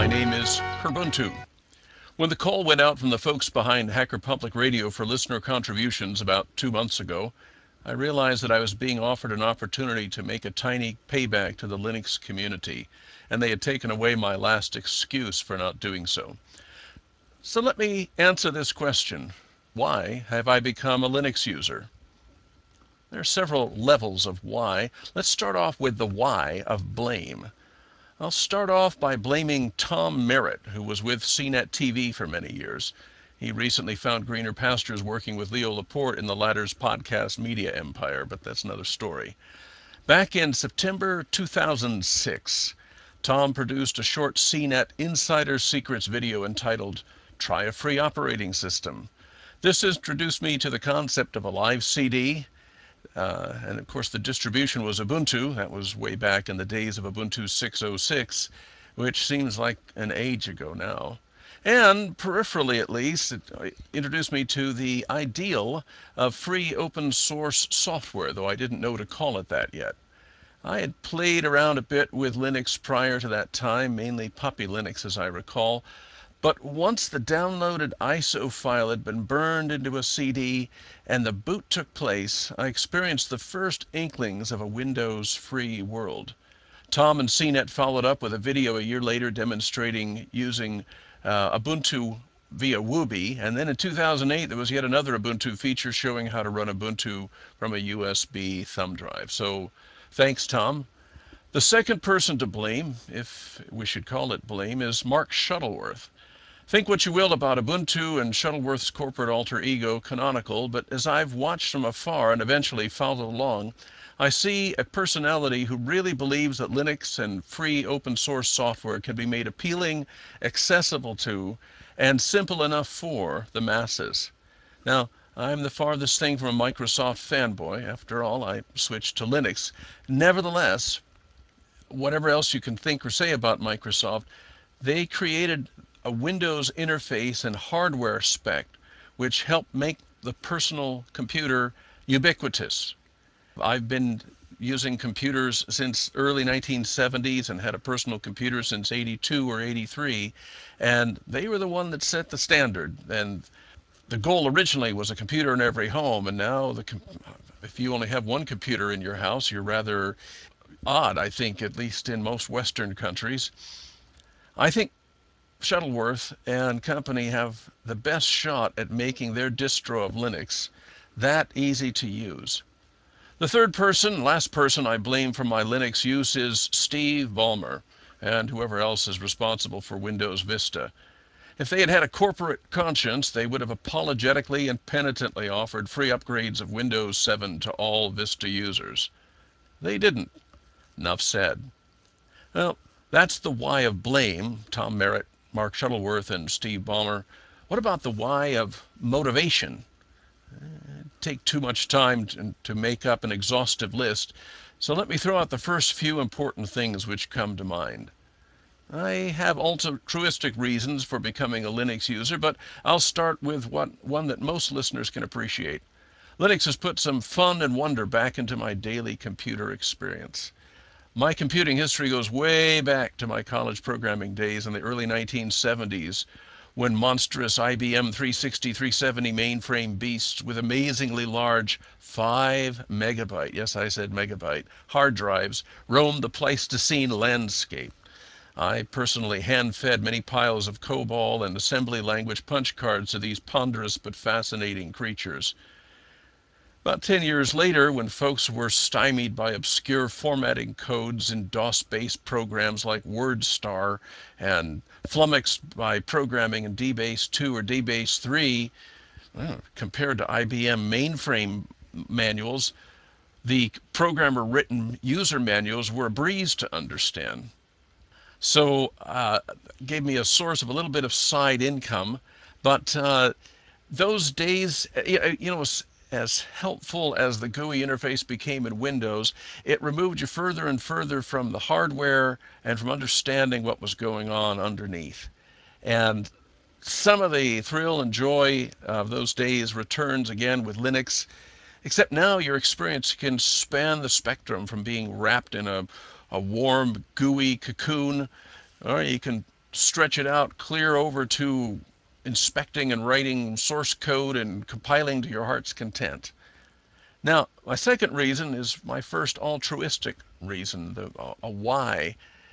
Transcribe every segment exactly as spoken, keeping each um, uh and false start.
My name is Herbuntu. When the call went out from the folks behind Hacker Public Radio for listener contributions about two months ago, I realized that I was being offered an opportunity to make a tiny payback to the Linux community, and they had taken away my last excuse for not doing so. So let me answer this question. Why have I become a Linux user? There are several levels of why. Let's start off with the why of blame. I'll start off by blaming Tom Merritt, who was with C net T V for many years. He recently found greener pastures working with Leo Laporte in the latter's podcast media empire, but that's another story. Back in September two thousand six, Tom produced a short C net Insider Secrets video entitled Try a Free Operating System. This introduced me to the concept of a live C D, uh, and of course the distribution was Ubuntu. That was way back in the days of Ubuntu six oh six, which seems like an age ago now. And peripherally at least, it introduced me to the ideal of free open source software, though I didn't know to call it that yet. I had played around a bit with Linux prior to that time, mainly Puppy Linux as I recall, but once the downloaded I S O file had been burned into a C D and the boot took place, I experienced the first inklings of a Windows-free world. Tom and C net followed up with a video a year later demonstrating using uh, Ubuntu via Wooby, and then in two thousand eight there was yet another Ubuntu feature showing how to run Ubuntu from a U S B thumb drive. So thanks, Tom. The second person to blame, if we should call it blame, is Mark Shuttleworth. Think what you will about Ubuntu and Shuttleworth's corporate alter ego, Canonical, but as I've watched from afar and eventually followed along, I see a personality who really believes that Linux and free open source software can be made appealing, accessible to, and simple enough for the masses. Now, I'm the farthest thing from a Microsoft fanboy. After all, I switched to Linux. Nevertheless, whatever else you can think or say about Microsoft, they created a Windows interface and hardware spec which helped make the personal computer ubiquitous. I've been using computers since early nineteen seventies and had a personal computer since eighty-two or eighty-three, and they were the one that set the standard. And the goal originally was a computer in every home, and now the if you only have one computer in your house, you're rather odd, I think, at least in most Western countries. I think Shuttleworth and company have the best shot at making their distro of Linux that easy to use. The third person, last person I blame for my Linux use is Steve Ballmer and whoever else is responsible for Windows Vista. If they had had a corporate conscience, they would have apologetically and penitently offered free upgrades of Windows seven to all Vista users. They didn't. Enough said. Well, that's the why of blame, Tom Merritt, Mark Shuttleworth, and Steve Ballmer. What about the why of motivation? It'd take too much time to, to make up an exhaustive list, so let me throw out the first few important things which come to mind. I have altruistic reasons for becoming a Linux user, but I'll start with what, one that most listeners can appreciate. Linux has put some fun and wonder back into my daily computer experience. My computing history goes way back to my college programming days in the early nineteen seventies, when monstrous I B M three sixty, three seventy mainframe beasts with amazingly large five megabyte, yes I said megabyte, hard drives roamed the Pleistocene landscape. I personally hand-fed many piles of COBOL and assembly language punch cards to these ponderous but fascinating creatures. About ten years later, when folks were stymied by obscure formatting codes in DOS-based programs like WordStar and flummoxed by programming in D BASE two or D BASE three, well, compared to I B M mainframe manuals, the programmer-written user manuals were a breeze to understand. So uh, gave me a source of a little bit of side income, but uh, those days, you know, as helpful as the G U I interface became in Windows, it removed you further and further from the hardware and from understanding what was going on underneath. And some of the thrill and joy of those days returns again with Linux, except now your experience can span the spectrum from being wrapped in a, a warm, gooey cocoon, or you can stretch it out clear over to inspecting and writing source code and compiling to your heart's content. Now, my second reason is my first altruistic reason, the, a why.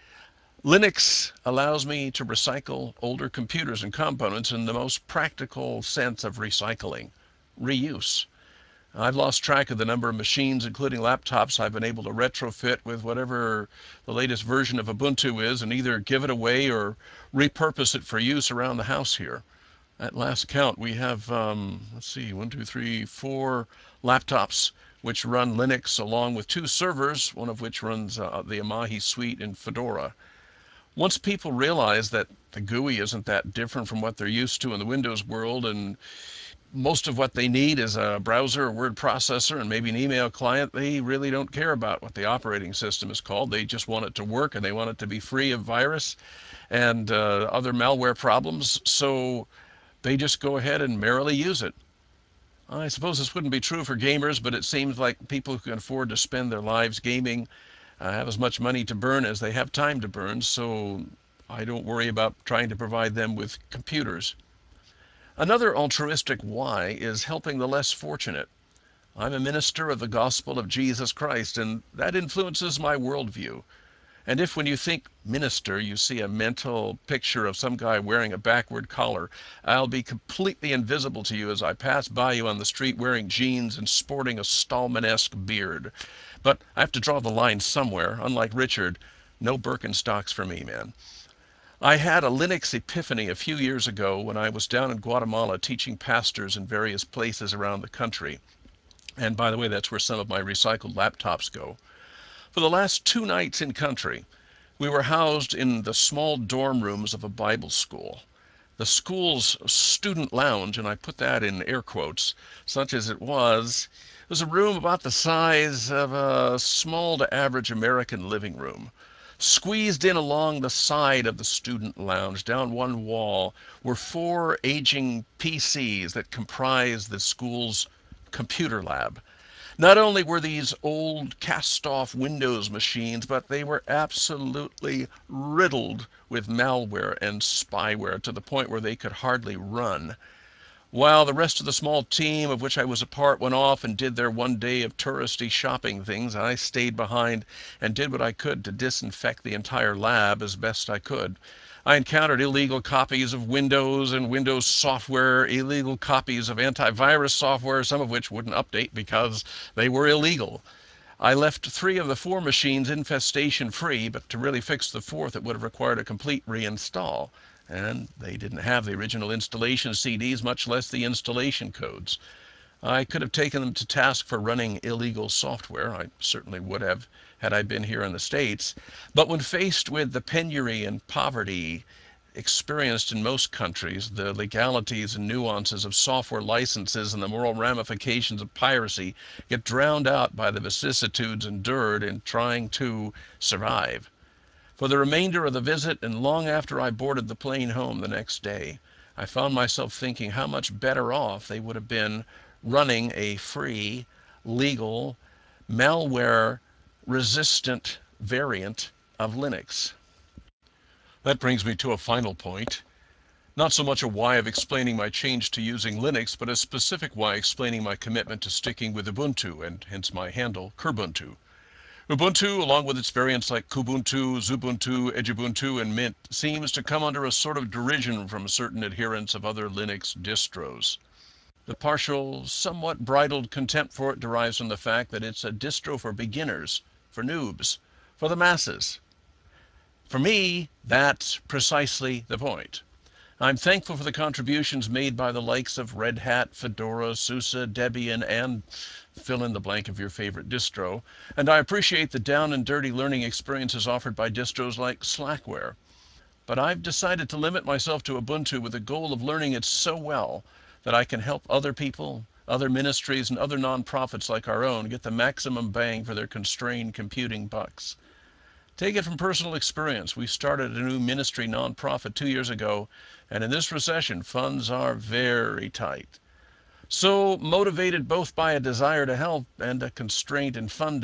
Linux allows me to recycle older computers and components in the most practical sense of recycling, reuse. I've lost track of the number of machines, including laptops, I've been able to retrofit with whatever the latest version of Ubuntu is and either give it away or repurpose it for use around the house here. At last count, we have, um, let's see, one, two, three, four laptops which run Linux along with two servers, one of which runs uh, the Amahi suite in Fedora. Once people realize that the G U I isn't that different from what they're used to in the Windows world, and most of what they need is a browser, a word processor, and maybe an email client, they really don't care about what the operating system is called. They just want it to work, and they want it to be free of virus and uh, other malware problems. So they just go ahead and merrily use it. I suppose this wouldn't be true for gamers, but it seems like people who can afford to spend their lives gaming uh, have as much money to burn as they have time to burn, so I don't worry about trying to provide them with computers. Another altruistic why is helping the less fortunate. I'm a minister of the gospel of Jesus Christ, and that influences my worldview. And if when you think minister, you see a mental picture of some guy wearing a backward collar, I'll be completely invisible to you as I pass by you on the street wearing jeans and sporting a Stallman-esque beard. But I have to draw the line somewhere. Unlike Richard, no Birkenstocks for me, man. I had a Linux epiphany a few years ago when I was down in Guatemala teaching pastors in various places around the country. And by the way, that's where some of my recycled laptops go. For the last two nights in country, we were housed in the small dorm rooms of a Bible school. The school's student lounge, and I put that in air quotes, such as it was, was a room about the size of a small to average American living room. Squeezed in along the side of the student lounge, down one wall, were four aging P Cs that comprised the school's computer lab. Not only were these old cast-off Windows machines, but they were absolutely riddled with malware and spyware to the point where they could hardly run. While the rest of the small team of which I was a part went off and did their one day of touristy shopping things, I stayed behind and did what I could to disinfect the entire lab as best I could. I encountered illegal copies of Windows and Windows software, illegal copies of antivirus software, some of which wouldn't update because they were illegal. I left three of the four machines infestation free, but to really fix the fourth, it would have required a complete reinstall. And they didn't have the original installation C Ds, much less the installation codes. I could have taken them to task for running illegal software. I certainly would have had I been here in the States. But when faced with the penury and poverty experienced in most countries, the legalities and nuances of software licenses and the moral ramifications of piracy get drowned out by the vicissitudes endured in trying to survive. For the remainder of the visit and long after I boarded the plane home the next day, I found myself thinking how much better off they would have been running a free, legal, malware-resistant variant of Linux. That brings me to a final point. Not so much a why of explaining my change to using Linux, but a specific why explaining my commitment to sticking with Ubuntu, and hence my handle, Kerbuntu. Ubuntu, along with its variants like Kubuntu, Xubuntu, Edubuntu, and Mint, seems to come under a sort of derision from certain adherents of other Linux distros. The partial, somewhat bridled contempt for it derives from the fact that it's a distro for beginners, for noobs, for the masses. For me, that's precisely the point. I'm thankful for the contributions made by the likes of Red Hat, Fedora, SUSE, Debian, and fill in the blank of your favorite distro, and I appreciate the down and dirty learning experiences offered by distros like Slackware. But I've decided to limit myself to Ubuntu with the goal of learning it so well that I can help other people, other ministries, and other nonprofits like our own get the maximum bang for their constrained computing bucks. Take it from personal experience. We started a new ministry nonprofit two years ago, and in this recession, funds are very tight. So, motivated both by a desire to help and a constraint in funding,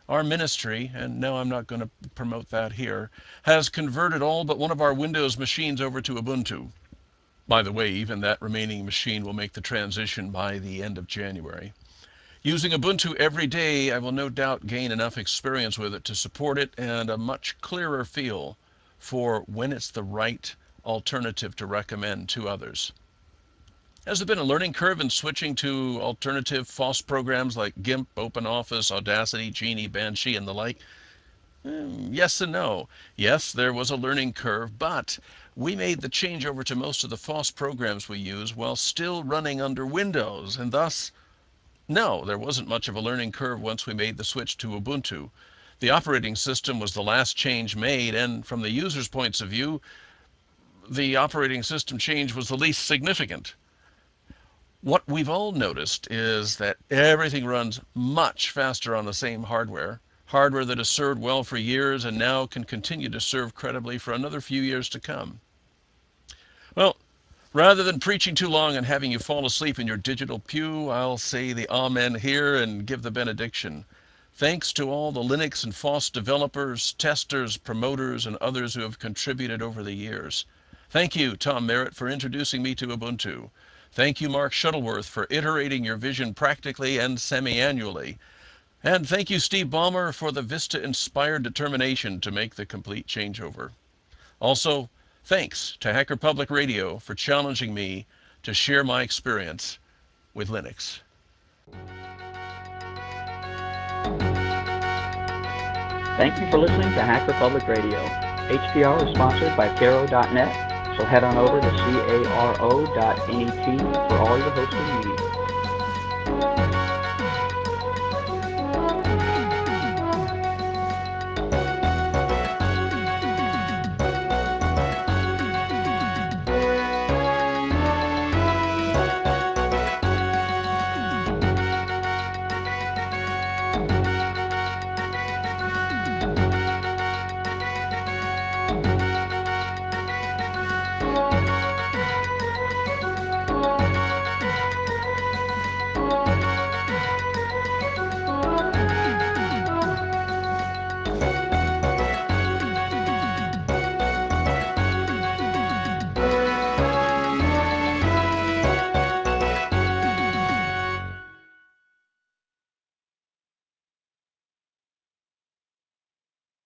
Our ministry, and no, I'm not going to promote that here, has converted all but one of our Windows machines over to Ubuntu. By the way, even that remaining machine will make the transition by the end of January. Using Ubuntu every day, I will no doubt gain enough experience with it to support it and a much clearer feel for when it's the right alternative to recommend to others. Has there been a learning curve in switching to alternative F O S programs like GIMP, OpenOffice, Audacity, Genie, Banshee, and the like? Mm, yes and no. Yes, there was a learning curve, but we made the change over to most of the F O S programs we use while still running under Windows, and thus, no, there wasn't much of a learning curve once we made the switch to Ubuntu. The operating system was the last change made, and from the user's points of view, the operating system change was the least significant. What we've all noticed is that everything runs much faster on the same hardware, hardware that has served well for years and now can continue to serve credibly for another few years to come. Well, rather than preaching too long and having you fall asleep in your digital pew, I'll say the Amen here and give the benediction. Thanks to all the Linux and F O S developers, testers, promoters, and others who have contributed over the years. Thank you, Tom Merritt, for introducing me to Ubuntu. Thank you, Mark Shuttleworth, for iterating your vision practically and semi-annually. And thank you, Steve Ballmer, for the Vista-inspired determination to make the complete changeover. Also, thanks to Hacker Public Radio for challenging me to share my experience with Linux. Thank you for listening to Hacker Public Radio. H P R is sponsored by Caro dot net, so head on over to caro dot net for all your hosting needs.